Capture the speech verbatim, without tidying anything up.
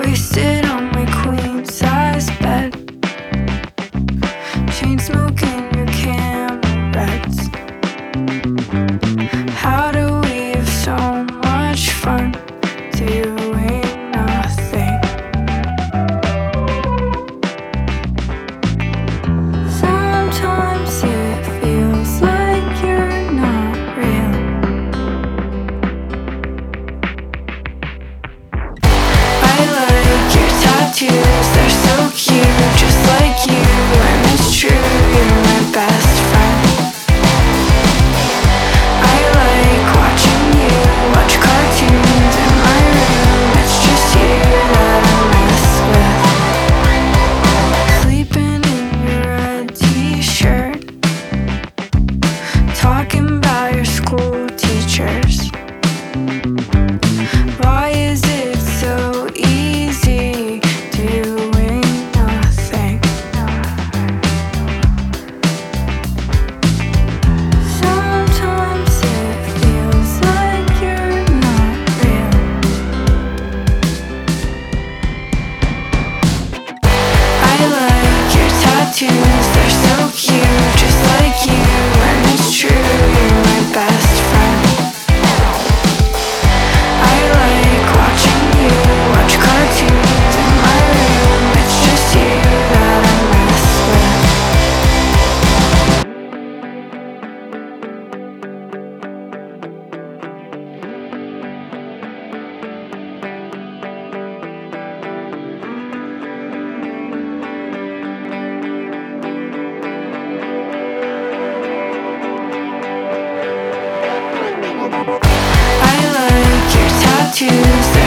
Wasted on my queen size bed, chain smoking your Camerets. How do we have so much fun doing nothing? Sometimes it feels like you're not real. I like your tattoos, they're so cute, just like you. And it's true, you're my best friend. I like watching you watch cartoons in my room. It's just you that I mess with. Sleeping in your red t-shirt, talking about your school teachers. Why is it so easy doing nothing? Sometimes it feels like you're not real. I like your tattoos, they're so cute, just like you. And it's true, you're my best friend. I like watching you watch cartoons in my room. It's just you that I mess with. I like your tattoos.